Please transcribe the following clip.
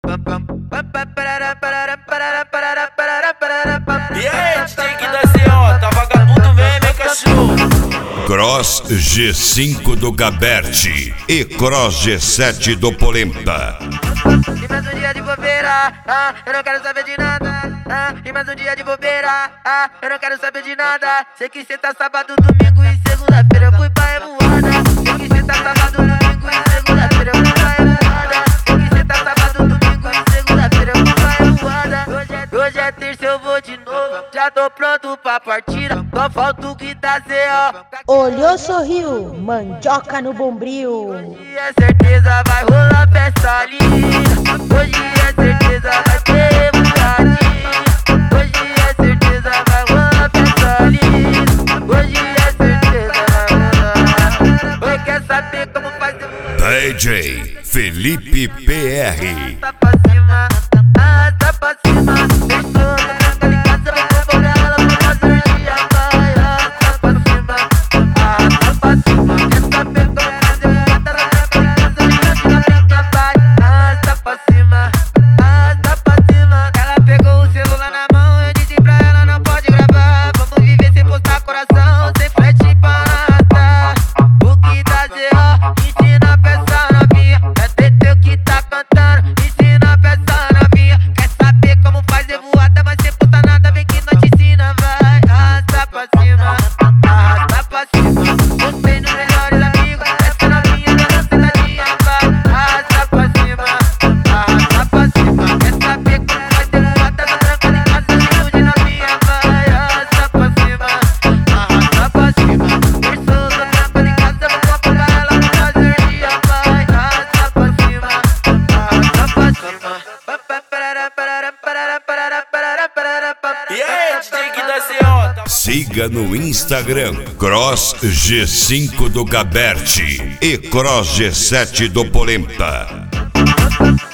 E aí, stick da CO, tá vagabundo mesmo, hein, cachorro? Cross G5 do Gabert e Cross G7 do Polenta. E mais um dia de bobeira, eu não quero saber de nada. E mais um dia de bobeira, eu não quero saber de nada. Sei que cê tá sábado, domingo e segunda-feira eu fui pra revoada. Sei que cê tá sábado, domingo e segunda-feira eu fui pra revoada. Sei que cê tá sábado, domingo e segunda-feira eu fui pra revoada. Hoje é terça, eu vou de novo. Já tô pronto pra partida, só falta o que tá CO. Olhou, sorriu, mandioca no bombril. Hoje é certeza vai rolar festa ali. Hoje é certeza vai ter revoadinha. Hoje é certeza vai rolar festa ali. Hoje é certeza vai rolar. Oi, quer saber como faz? DJ Felipe PR. Tá pra cima, tá pra cima. Deixou na tranca de casa, vou cobrar ela pra fazer dia. Vai, tá pra cima, tá pra cima. Quer saber como faz? Eu vou botar na tranca de casa, diante da tranca. Vai, tá pra cima, tá pra cima. Ela pegou o celular na mão, eu disse pra ela não pode gravar. Vamos viver sem postar coração, sem flash pra arrastar. O que dá CO, ensina a peça novinha. É TT que tá cantando, ensina a peça novinha. Quer saber como faz revoada, mas sem postar nada, vem que nós te ensina. Vai, arrasta pra cima, arrasta pra cima. Você nos melhores amigos, essa novinha dando sentadinha. Vai, arrasta pra cima, arrasta pra cima. Quer saber como faz revoada, tá trancando em casa, cheio de novinha. Vai, arrasta pra cima, arrasta pra cima. Pensou, tô trancando em casa, vou acompanhar ela pra fazer dia. Vai, arrasta pra cima, arrasta pra cima. E aí, stick da CO, tá... Siga no Instagram Cross G5 do Gabert e Cross G7 do Polenta.